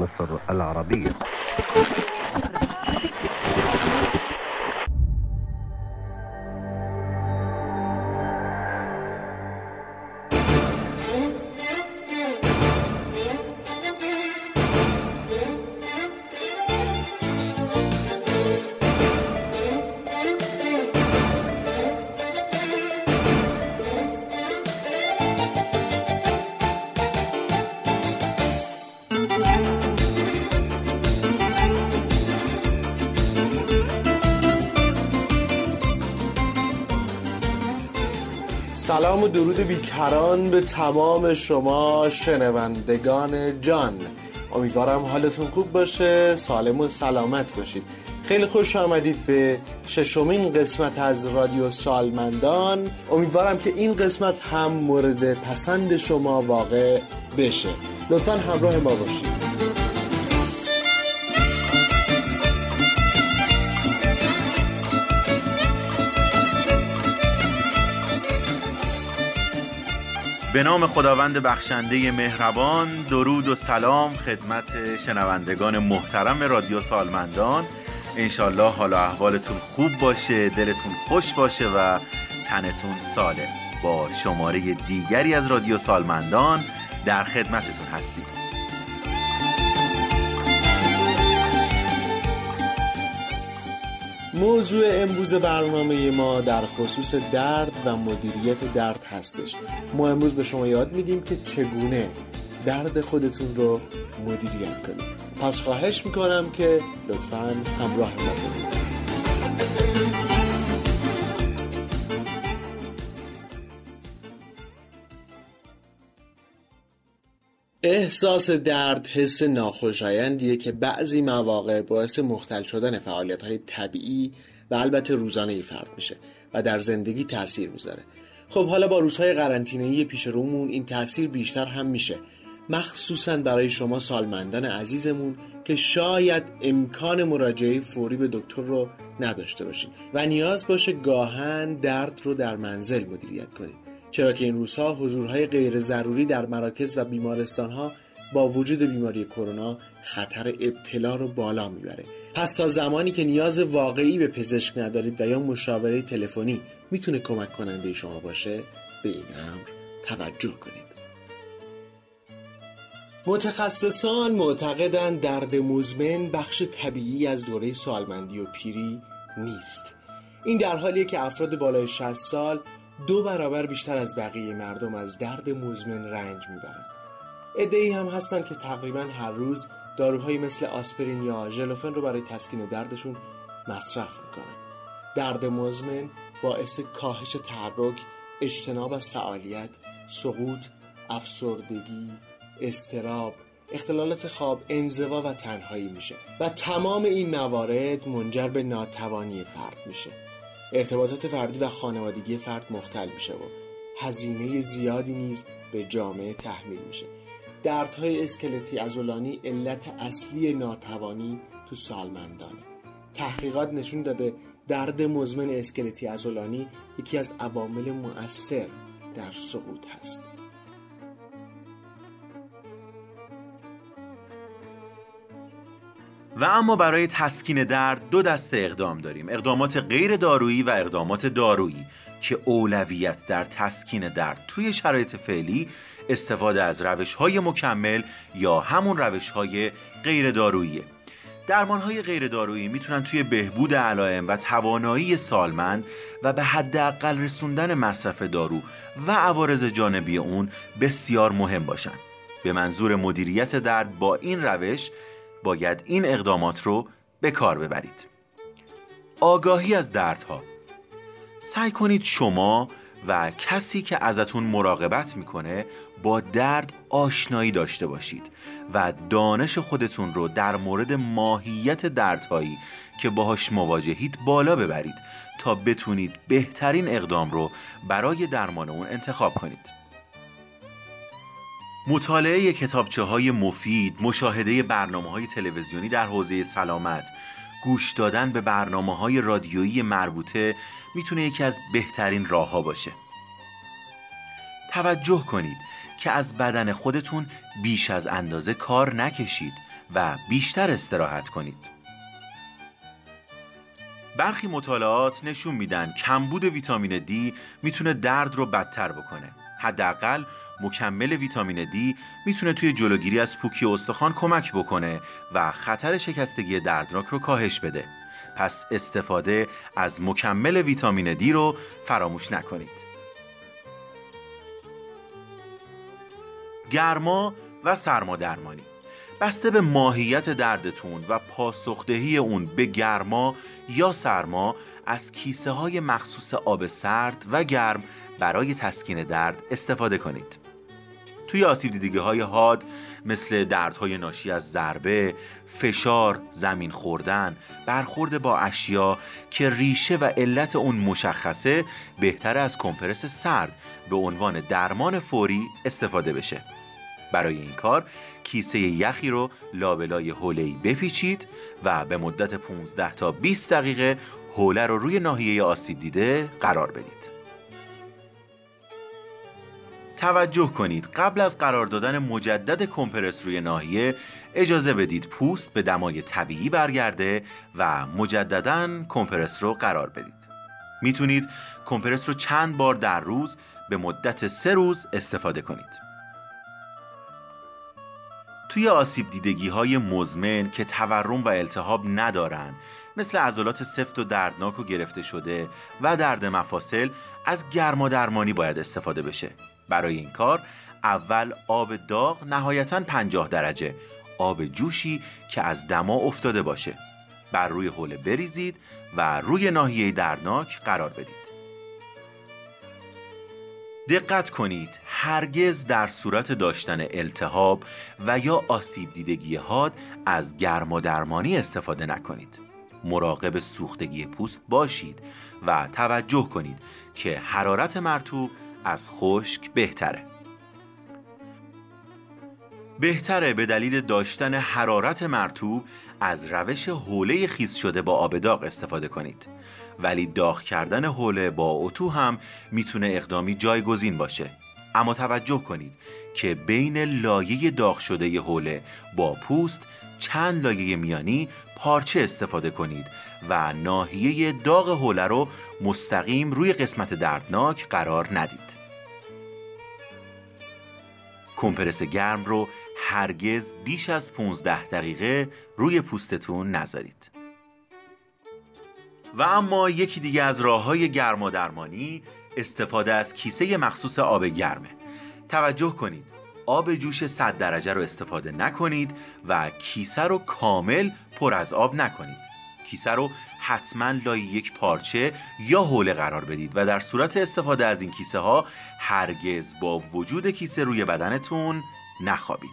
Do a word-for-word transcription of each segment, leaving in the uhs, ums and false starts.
مصر العربية. سلام و درود بیکران به تمام شما شنوندگان جان. امیدوارم حالتون خوب باشه، سالم و سلامت باشید. خیلی خوش آمدید به ششمین قسمت از رادیو سالمندان. امیدوارم که این قسمت هم مورد پسند شما واقع بشه. لطفاً همراه ما باشید. به نام خداوند بخشنده مهربان، درود و سلام خدمت شنوندگان محترم رادیو سالمندان. انشالله حال و احوالتون خوب باشه، دلتون خوش باشه و تنتون سالم. با شماره دیگری از رادیو سالمندان در خدمتتون هستیم. موضوع امروز برنامه ما در خصوص درد و مدیریت درد هستش. ما امروز به شما یاد میدیم که چگونه درد خودتون رو مدیریت کنید. پس خواهش میکنم که لطفاً همراه ما باشید. احساس درد حس ناخوشایندیه که بعضی مواقع باعث مختل شدن فعالیت‌های طبیعی و البته روزانه فرد میشه و در زندگی تأثیر میذاره. خب حالا با روزهای قرنطینه‌ای پیش رومون این تأثیر بیشتر هم میشه، مخصوصاً برای شما سالمندان عزیزمون که شاید امکان مراجعه فوری به دکتر رو نداشته باشین و نیاز باشه گاهن درد رو در منزل مدیریت کنید. چرا که این روزها حضورهای غیر ضروری در مراکز و بیمارستانها با وجود بیماری کرونا خطر ابتلا رو بالا میبره. پس تا زمانی که نیاز واقعی به پزشک ندارید و یا مشاوره تلفنی میتونه کمک کننده شما باشه، به این امر توجه کنید. متخصصان معتقدند درد مزمن بخش طبیعی از دوره سالمندی و پیری نیست. این در حالیه که افراد بالای شصت سال دو برابر بیشتر از بقیه مردم از درد مزمن رنج میبرن. عده‌ای هم هستن که تقریبا هر روز داروهایی مثل آسپرین یا ژلوفن رو برای تسکین دردشون مصرف میکنن. درد مزمن باعث کاهش تحرک، اجتناب از فعالیت، سقوط، افسردگی، اضطراب، اختلالات خواب، انزوا و تنهایی میشه و تمام این موارد منجر به ناتوانی فرد میشه. ارتباطات فردی و خانوادگی فرد مختل میشه و هزینه زیادی نیز به جامعه تحمیل میشه. دردهای اسکلتی عضلانی علت اصلی ناتوانی تو سالمندانه. تحقیقات نشون داده درد مزمن اسکلتی عضلانی یکی از عوامل مؤثر در سقوط هست. و اما برای تسکین درد دو دسته اقدام داریم: اقدامات غیر دارویی و اقدامات دارویی که اولویت در تسکین درد توی شرایط فعلی استفاده از روش‌های مکمل یا همون روش‌های غیر داروییه. درمان‌های غیر دارویی میتونن توی بهبود علائم و توانایی سالمند و به حداقل رسوندن مصرف دارو و عوارض جانبی اون بسیار مهم باشن. به منظور مدیریت درد با این روش باید این اقدامات رو به کار ببرید. آگاهی از دردها. سعی کنید شما و کسی که ازتون مراقبت میکنه با درد آشنایی داشته باشید و دانش خودتون رو در مورد ماهیت دردهایی که باهاش مواجهید بالا ببرید تا بتونید بهترین اقدام رو برای درمان اون انتخاب کنید. مطالعه کتابچه‌های مفید، مشاهده برنامه‌های تلویزیونی در حوزه سلامت، گوش دادن به برنامه‌های رادیویی مربوطه میتونه یکی از بهترین راه‌ها باشه. توجه کنید که از بدن خودتون بیش از اندازه کار نکشید و بیشتر استراحت کنید. برخی مطالعات نشون میدن کمبود ویتامین دی میتونه درد رو بدتر بکنه. حداقل مکمل ویتامین دی میتونه توی جلوگیری از پوکی استخوان کمک بکنه و خطر شکستگی دردناک رو کاهش بده. پس استفاده از مکمل ویتامین دی رو فراموش نکنید. گرما و سرما درمانی. بسته به ماهیت دردتون و پاسخدهی اون به گرما یا سرما از کیسه های مخصوص آب سرد و گرم برای تسکین درد استفاده کنید. توی آسیب دیدگی های حاد مثل دردهای ناشی از ضربه، فشار، زمین خوردن، برخورد با اشیا که ریشه و علت اون مشخصه، بهتر از کمپرس سرد به عنوان درمان فوری استفاده بشه. برای این کار کیسه یخی رو لابلای حوله‌ای بپیچید و به مدت پانزده تا بیست دقیقه حوله رو روی ناحیه آسیب دیده قرار بدید. توجه کنید قبل از قرار دادن مجدد کمپرس روی ناحیه اجازه بدید پوست به دمای طبیعی برگرده و مجدداً کمپرس رو قرار بدید. میتونید کمپرس رو چند بار در روز به مدت سه روز استفاده کنید. توی آسیب دیدگی های مزمن که تورم و التهاب ندارن، مثل عضلات سفت و دردناک و گرفته شده و درد مفاصل، از گرمادرمانی باید استفاده بشه. برای این کار اول آب داغ نهایتاً پنجاه درجه، آب جوشی که از دما افتاده باشه، بر روی حوله بریزید و روی ناحیه دردناک قرار بدید. دقت کنید هرگز در صورت داشتن التهاب و یا آسیب دیدگی حاد از گرمادرمانی استفاده نکنید. مراقب سوختگی پوست باشید و توجه کنید که حرارت مرطوب از خشک بهتره. بهتره به دلیل داشتن حرارت مرطوب از روش حوله خیس شده با آب داغ استفاده کنید. ولی داغ کردن حوله با اتو هم میتونه اقدامی جایگزین باشه. اما توجه کنید که بین لایه داغ شده حوله با پوست چند لایه میانی پارچه استفاده کنید و ناحیه داغ حوله رو مستقیم روی قسمت دردناک قرار ندید. کمپرس گرم رو هرگز بیش از پانزده دقیقه روی پوستتون نذارید. و اما یکی دیگه از راه‌های گرمادرمانی استفاده از کیسه مخصوص آب گرمه. توجه کنید آب جوش صد درجه رو استفاده نکنید و کیسه رو کامل پر از آب نکنید. کیسه رو حتما لای یک پارچه یا حوله قرار بدید و در صورت استفاده از این کیسه ها هرگز با وجود کیسه روی بدنتون نخوابید.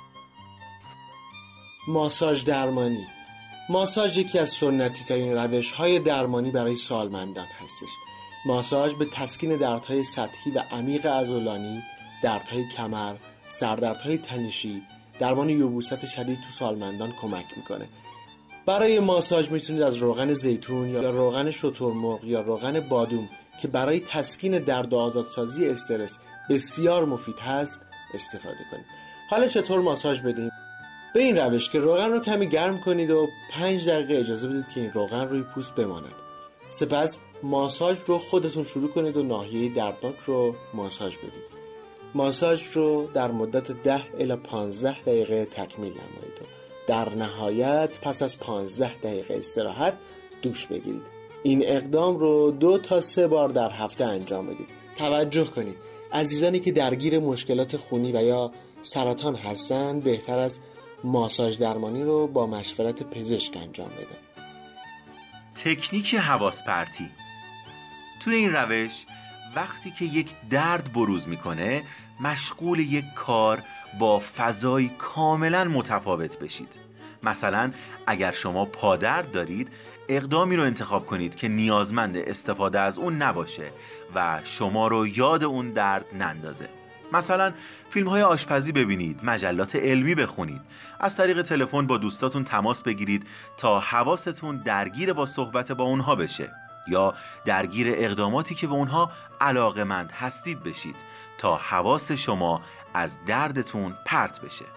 ماساژ درمانی. ماساژ یکی از سنتی ترین روش های درمانی برای سالمندان هستش. ماساژ به تسکین دردهای سطحی و عمیق عضلانی، دردهای کمر، سردردهای تنشی، درمان یبوست شدید تو سالمندان کمک میکنه. برای ماساژ میتونید از روغن زیتون یا روغن شترمرغ یا روغن بادوم که برای تسکین درد و آزادسازی استرس بسیار مفید هست استفاده کنید. حالا چطور ماساژ بدیم؟ به این روش که روغن رو کمی گرم کنید و پنج دقیقه اجازه بدید که این روغن روی پوست بماند. سپس ماساژ رو خودتون شروع کنید و ناحیه دردناک رو ماساژ بدید. ماساژ رو در مدت ده الی پانزده دقیقه تکمیل نمایید و در نهایت پس از پانزده دقیقه استراحت دوش بگیرید. این اقدام رو دو تا سه بار در هفته انجام بدید. توجه کنید عزیزانی که درگیر مشکلات خونی و یا سرطان هستن بهتر از ماساژ درمانی رو با مشورت پزشک انجام بدن. تکنیک حواس پرتی. توی این روش وقتی که یک درد بروز میکنه مشغول یک کار با فضای کاملا متفاوت بشید. مثلا اگر شما پادرد دارید اقدامی رو انتخاب کنید که نیازمند استفاده از اون نباشه و شما رو یاد اون درد نندازه. مثلا فیلم های آشپزی ببینید، مجلات علمی بخونید، از طریق تلفن با دوستاتون تماس بگیرید تا حواستون درگیر با صحبت با اونها بشه، یا درگیر اقداماتی که به اونها علاقه‌مند هستید بشید تا حواس شما از دردتون پرت بشه.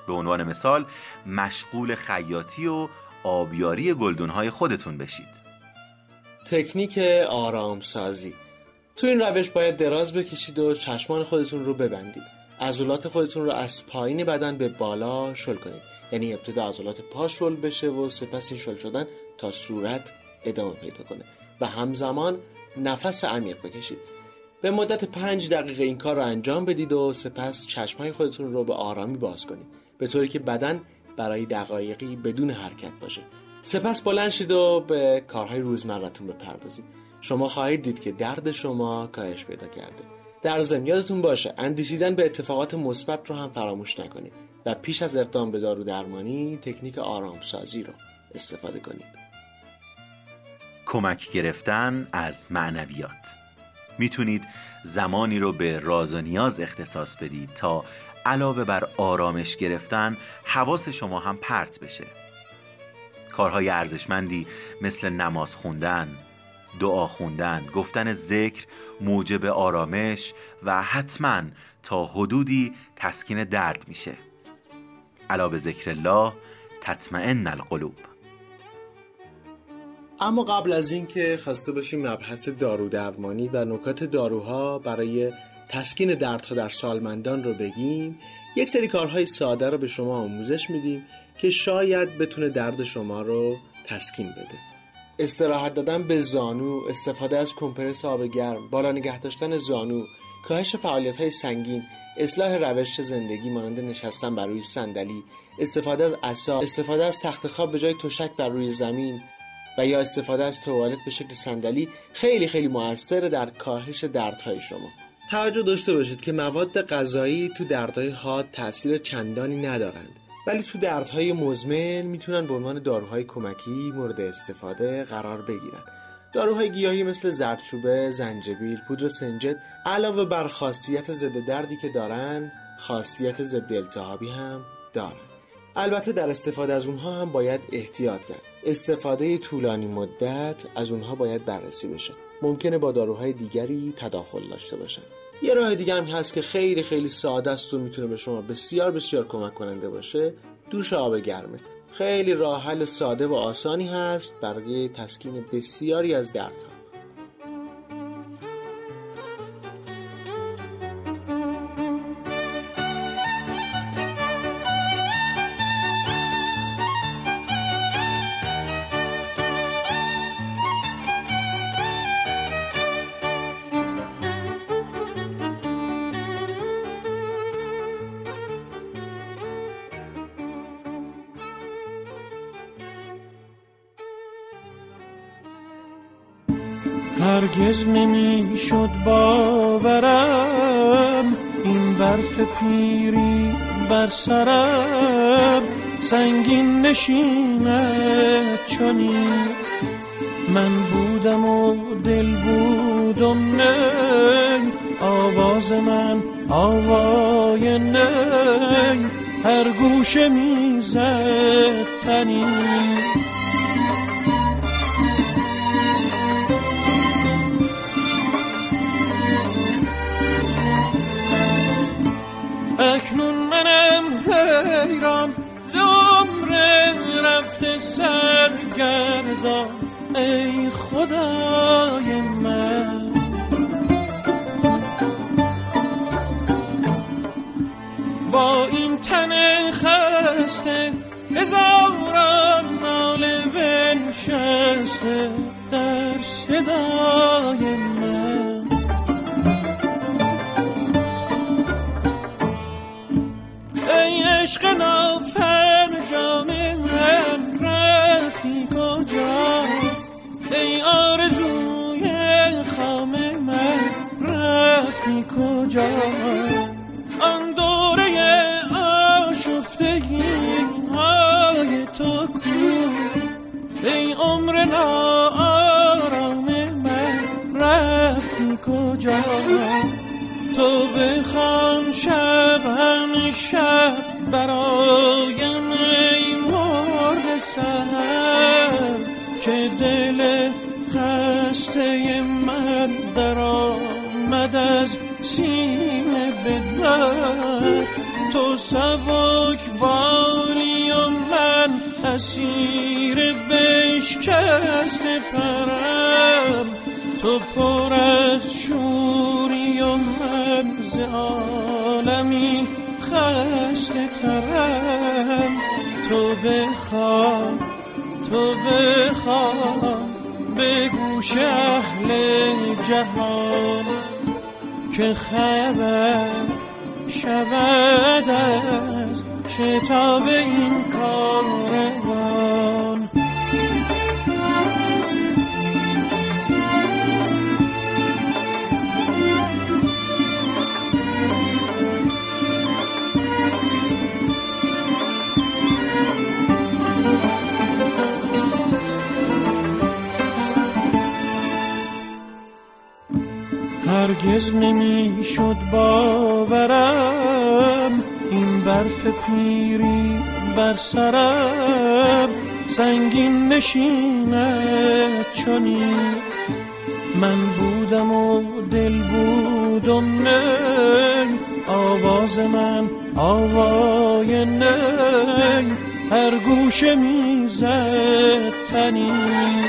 به عنوان مثال مشغول خیاطی و آبیاری گلدون‌های خودتون بشید. تکنیک آرامسازی. تو این روش باید دراز بکشید و چشمان خودتون رو ببندید. عضلات خودتون رو از پایین بدن به بالا شل کنید. یعنی ابتدا عضلات پا شل بشه و سپس این شل شدن تا صورت ادامه پیدا کنه و همزمان نفس عمیق بکشید. به مدت پنج دقیقه این کار رو انجام بدید و سپس چشمای خودتون رو به آرامی باز کنید، به طوری که بدن برای دقایقی بدون حرکت باشه. سپس بلند شید و به کارهای روزمرتون بپردازید. شما خواهید دید که درد شما کاهش پیدا کرده. در ضمن یادتون باشه اندیشیدن به اتفاقات مثبت رو هم فراموش نکنید و پیش از اقدام به دارو درمانی تکنیک آرامسازی رو استفاده کنید. کمک گرفتن از معنویات. میتونید زمانی رو به راز و نیاز اختصاص بدید تا علاوه بر آرامش گرفتن حواس شما هم پرت بشه. کارهای ارزشمندی مثل نماز خوندن، دعا خوندن، گفتن ذکر موجب آرامش و حتما تا حدودی تسکین درد میشه. الا به ذکر الله تطمئن القلوب. اما قبل از این که خواسته باشیم مبحث دارو درمانی و نکات داروها برای تسکین دردها در سالمندان رو بگیم، یک سری کارهای ساده رو به شما آموزش میدیم که شاید بتونه درد شما رو تسکین بده. استراحت دادن به زانو، استفاده از کمپرس آب گرم، بالا نگه داشتن زانو، کاهش فعالیت‌های سنگین، اصلاح روش زندگی مانند نشستن بر روی صندلی، استفاده از عصا، استفاده از تخت خواب به جای تشک بر روی زمین و یا استفاده از توالت به شکل صندلی خیلی خیلی مؤثر در کاهش دردهای شما. توجه داشته باشید که مواد غذایی تو دردهای حاد تأثیر چندانی ندارند، ولی تو دردهای مزمن میتونن به عنوان داروهای کمکی مورد استفاده قرار بگیرن. داروهای گیاهی مثل زردچوبه، زنجبیل، پودر سنجد علاوه بر خاصیت ضد دردی که دارن، خاصیت ضد التهابی هم دارن. البته در استفاده از اونها هم باید احتیاط کرد. استفاده طولانی مدت از اونها باید بررسی بشه. ممکنه با داروهای دیگری تداخل داشته باشن. یه راه دیگه هم هست که خیلی خیلی ساده است و میتونه به شما بسیار بسیار کمک کننده باشه. دوش آب گرمه. خیلی راه حل ساده و آسانی هست برای تسکین بسیاری از دردها. هرگز نمی شد باورم این برف پیری بر سرم سنگین نشیند چنین. من بودم و دل بودم نی، آواز من آوای نی، هر گوشه میزد تنی. اکنون منم حیران ز عمر رفته سرگردان، ای خدای من با این تن خسته هزاران ناله بنشسته در صدای من. ای عشق نافرجام من رفتی کجا، ای آرزوی خام من رفتی کجا. آن دوره آشفتگی های تو کو، ای عمر ناآرام من رفتی کجا. تو بخوان شب همیشه برایم ای مرغ سحر، که دل خسته من در آمد از سینه به در. تو تو سبک بالی و من اسیر بشکست پرم، تو پر از شوری و من ز عالمی خسته ترم. تو بخواه تو بخواه به گوش اهل جهان که خبر شود از شتاب این کاروان. هرگز نمی شد باورم این برف پیری بر سرم سنگین نشیند چنین. من بودم و دل بود و نی، آواز من آوای نی، هر گوشه میزد تنین.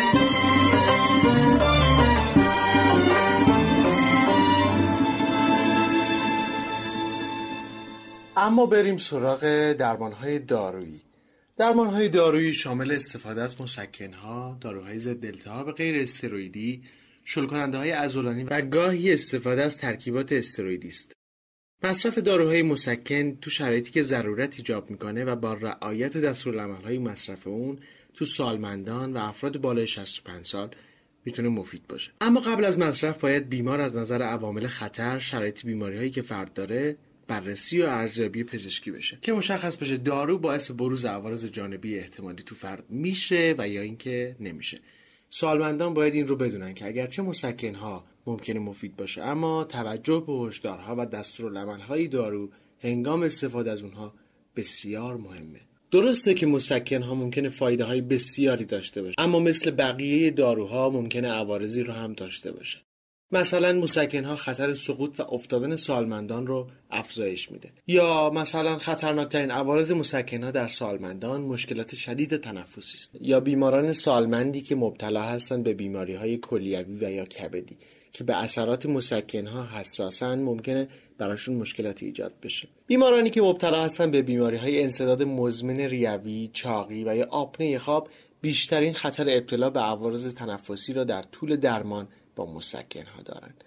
اما بریم سراغ درمانهای دارویی. درمانهای دارویی شامل استفاده از مسکنها، داروهای ضد التهاب غیر استروئیدی، شل‌کننده‌های عضلانی و گاهی استفاده از ترکیبات استروئیدی است. مصرف داروهای مسکن تو شرایطی که ضرورت ایجاب میکنه و با رعایت دستورالعمل‌های مصرف اون تو سالمندان و افراد بالای شصت و پنج سال میتونه مفید باشه. اما قبل از مصرف باید بیمار از نظر عوامل خطر، شرایط بیماری‌هایی که فرد داره بررسی و ارزیابی پزشکی بشه که مشخص بشه دارو باعث بروز عوارض جانبی احتمالی تو فرد میشه و یا اینکه نمیشه. سالمندان باید این رو بدونن که اگرچه مسکن‌ها ممکنه مفید باشه، اما توجه به هشدارها و دستورالعمل‌های دارو هنگام استفاده از اونها بسیار مهمه. درسته که مسکن‌ها ممکنه فایده‌های بسیاری داشته باشه، اما مثل بقیه داروها ممکنه عوارضی رو هم داشته باشه. مثلا مسکن‌ها خطر سقوط و افتادن سالمندان رو افزایش میده، یا مثلا خطرناکترین عوارض مسکن‌ها در سالمندان مشکلات شدید تنفسی است، یا بیماران سالمندی که مبتلا هستند به بیماری‌های کلیوی و یا کبدی که به اثرات مسکن‌ها حساسن، ممکنه براشون مشکلاتی ایجاد بشه. بیمارانی که مبتلا هستند به بیماری‌های انسداد مزمن ریوی، چاقی و یا آپنه خواب بیشترین خطر ابتلا به عوارض تنفسی را در طول درمان با مسکن‌ها دارند.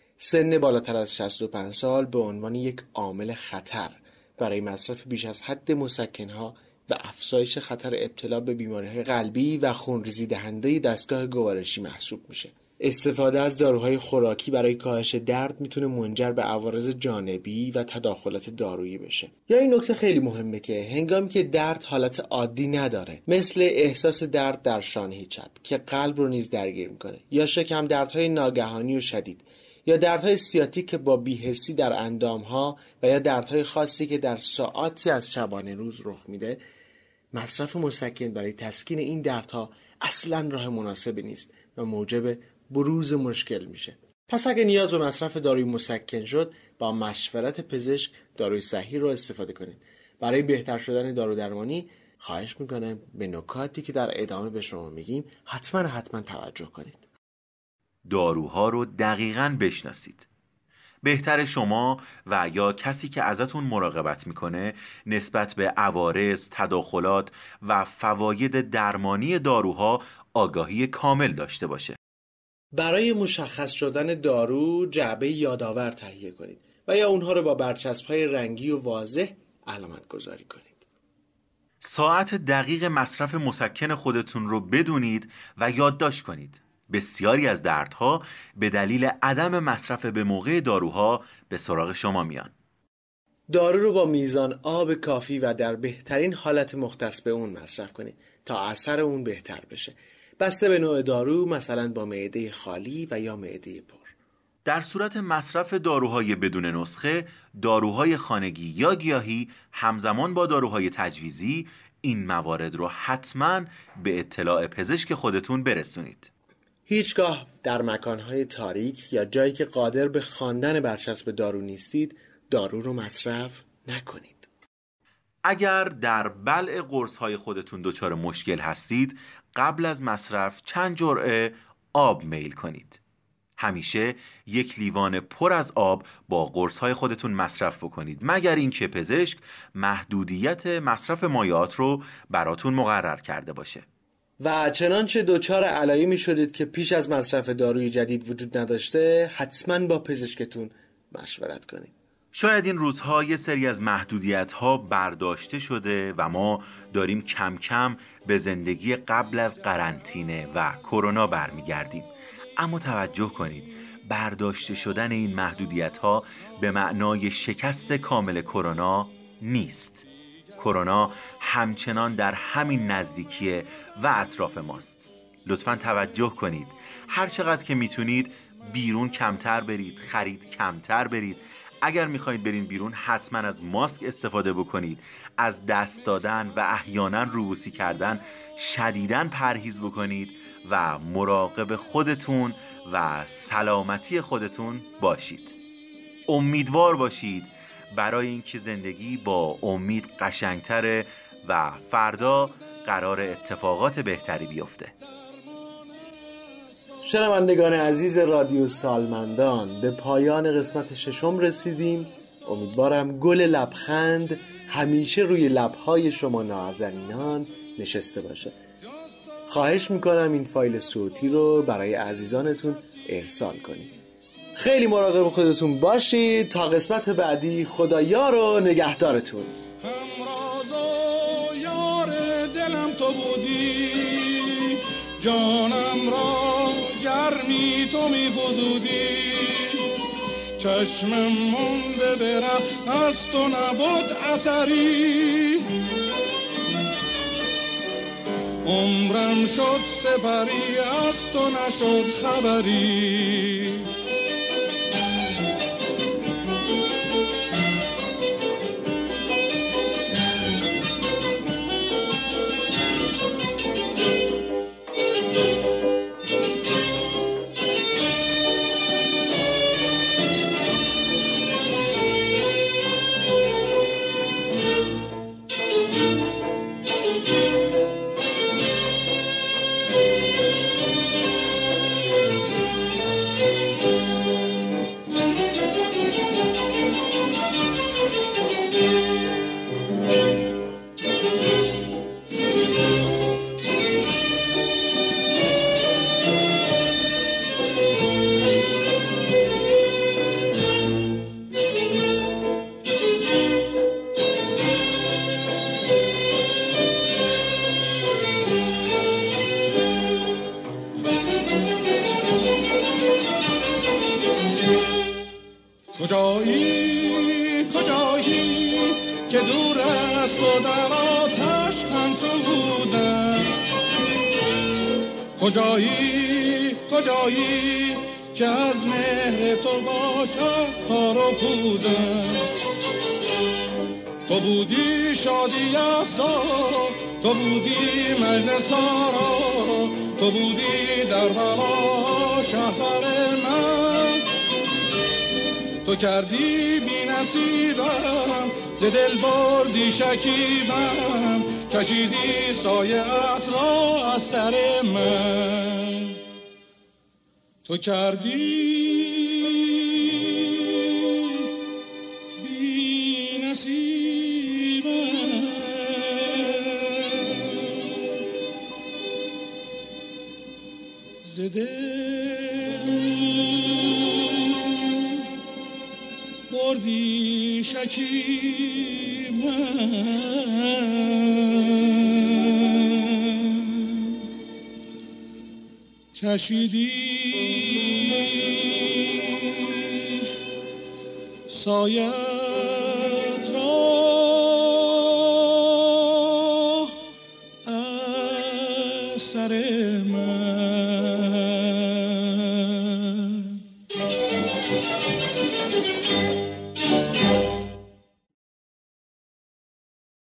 سن بالاتر از شصت و پنج سال به عنوان یک عامل خطر برای مصرف بیش از حد مسکن‌ها و افزایش خطر ابتلا به بیماری‌های قلبی و خونریزی دهنده دستگاه گوارشی محسوب میشه. استفاده از داروهای خوراکی برای کاهش درد میتونه منجر به عوارض جانبی و تداخلات دارویی بشه. یا این نکته خیلی مهمه که هنگامی که درد حالت عادی نداره، مثل احساس درد در شانه چپ که قلب رو نیز درگیر میکنه، یا شکم دردهای ناگهانی و شدید، یا دردهای سیاتیک که با بی‌حسی در اندامها و یا دردهای خاصی که در ساعاتی از شبانه روز رخ میده، مصرف مسکن برای تسکین این دردها اصلاً راه مناسبی نیست و موجب بروز مشکل میشه. پس اگه نیاز به مصرف داروی مسکن شد، با مشورت پزشک داروی صحیح رو استفاده کنید. برای بهتر شدن دارو درمانی خواهش میکنم به نکاتی که در ادامه به شما میگیم حتما حتما توجه کنید. داروها رو دقیقاً بشناسید. بهتر شما و یا کسی که ازتون مراقبت میکنه نسبت به عوارض، تداخلات و فواید درمانی داروها آگاهی کامل داشته باشه. برای مشخص شدن دارو جعبه یادآور تهیه کنید و یا اونها رو با برچسب‌های رنگی و واضح علامت گذاری کنید. ساعت دقیق مصرف مسکن خودتون رو بدونید و یادداشت کنید. بسیاری از دردها به دلیل عدم مصرف به موقع داروها به سراغ شما میان. دارو رو با میزان آب کافی و در بهترین حالت مختص به اون مصرف کنید تا اثر اون بهتر بشه. بسته به نوع دارو، مثلا با معده خالی و یا معده پر. در صورت مصرف داروهای بدون نسخه، داروهای خانگی یا گیاهی همزمان با داروهای تجویزی، این موارد رو حتما به اطلاع پزشک خودتون برسونید. هیچگاه در مکانهای تاریک یا جایی که قادر به خواندن برچسب دارو نیستید، دارو رو مصرف نکنید. اگر در بلع قرص‌های خودتون دچار مشکل هستید، قبل از مصرف چند جرعه آب میل کنید. همیشه یک لیوان پر از آب با قرص‌های خودتون مصرف بکنید، مگر اینکه پزشک محدودیت مصرف مایعات رو براتون مقرر کرده باشه. و چنانچه دچار علایمی شدید که پیش از مصرف داروی جدید وجود نداشته، حتما با پزشکتون مشورت کنید. شاید این روزها یه سری از محدودیت‌ها برداشته شده و ما داریم کم کم به زندگی قبل از قرنطینه و کرونا برمیگردیم. اما توجه کنید، برداشته شدن این محدودیت‌ها به معنای شکست کامل کرونا نیست. کرونا همچنان در همین نزدیکیه و اطراف ماست. لطفاً توجه کنید، هر چقدر که میتونید بیرون کمتر برید، خرید کمتر برید. اگر میخواید برین بیرون حتما از ماسک استفاده بکنید. از دست دادن و احیانا روبوسی کردن شدیداً پرهیز بکنید و مراقب خودتون و سلامتی خودتون باشید. امیدوار باشید برای اینکه زندگی با امید قشنگتره و فردا قرار اتفاقات بهتری بیفته. شنوندگان عزیز رادیو سالمندان، به پایان قسمت ششم رسیدیم. امیدوارم گل لبخند همیشه روی لبهای شما نازنینان نشسته باشه. خواهش میکنم این فایل صوتی رو برای عزیزانتون ارسال کنید. خیلی مراقب خودتون باشید. تا قسمت بعدی، خدا یار و نگهدارتون. همراز و یار دلم تو بودی، جانم را گرمی تو می‌فزودی، چشمم مونده بره از تو نبود اثری، عمرم شد سپری از تو نشد خبری. کجایی کجایی که دور است و در آتش همچو بودم، کجایی کجایی که از مهر تو باشد تار و پودم، تو بودی شادی افزا، تو بودی مجلس آرا، تو بودی در بلا شهر من، تو کردی بی نصیبم ز دل بردی شکیبم، کشیدی سایه ات را از سر من، تو کردی بی نصیبم ز دل بردی شکیبم، کشیدی سایت را از سر من.